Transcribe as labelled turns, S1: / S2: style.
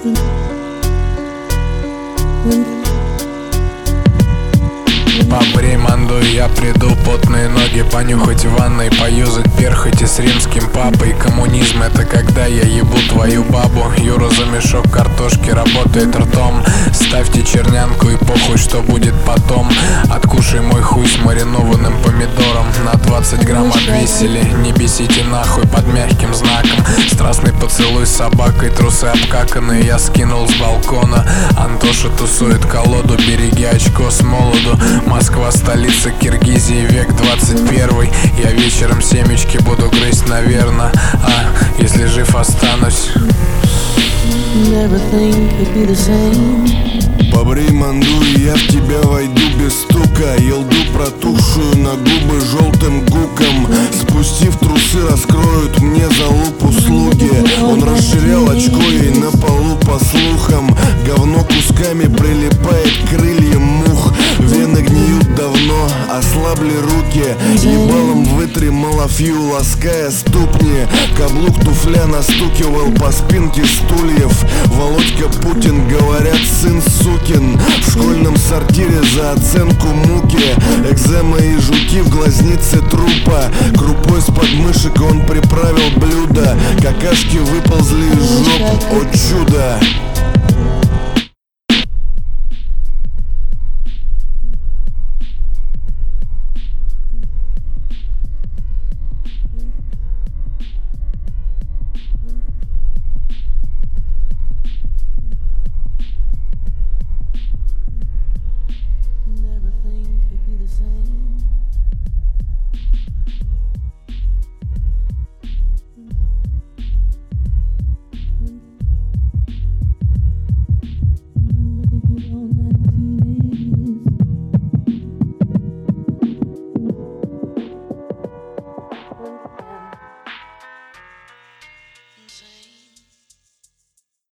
S1: Побрей манду, я приду, потные ноги понюхать в ванной, поюзать перхоти с римским папой. Коммунизм — это когда я ебу твою бабу. Юра за мешок картошки работает ртом. Ставьте чернянку и похуй, что будет потом. Откушай мой хуй с маринованным помидором. На 20 грамм отвесили, не бесите нахуй под мягким знаком. Страстный поцелуй с собакой, трусы обкаканные я скинул с балкона. Антоша тусует колоду, береги очко с молоду. Москва, столица Киргизии, век 21. Я вечером семечки буду грызть, наверно. Если жив останусь.
S2: Побрей манду, и я в тебя войду без стука. Елду протухшую на губы желтым гуком. Спустив трусы, раскроют мне залуп услуги. Он расширял очко ей на полу, по слухам. Говно кусками прилипает к крыльям мух. Вены гниют давно, ослабли руки. Ебалом вытри малафью, лаская ступни. Каблук туфля настукивал по спинке стульев. Володька Путин, говорят, сын сукин. В школьном сортире за оценку муки. Экзема и жуки в глазнице трупа. Крупой с подмышек он приправил блюдо. Какашки выползли из жоп, о чудо.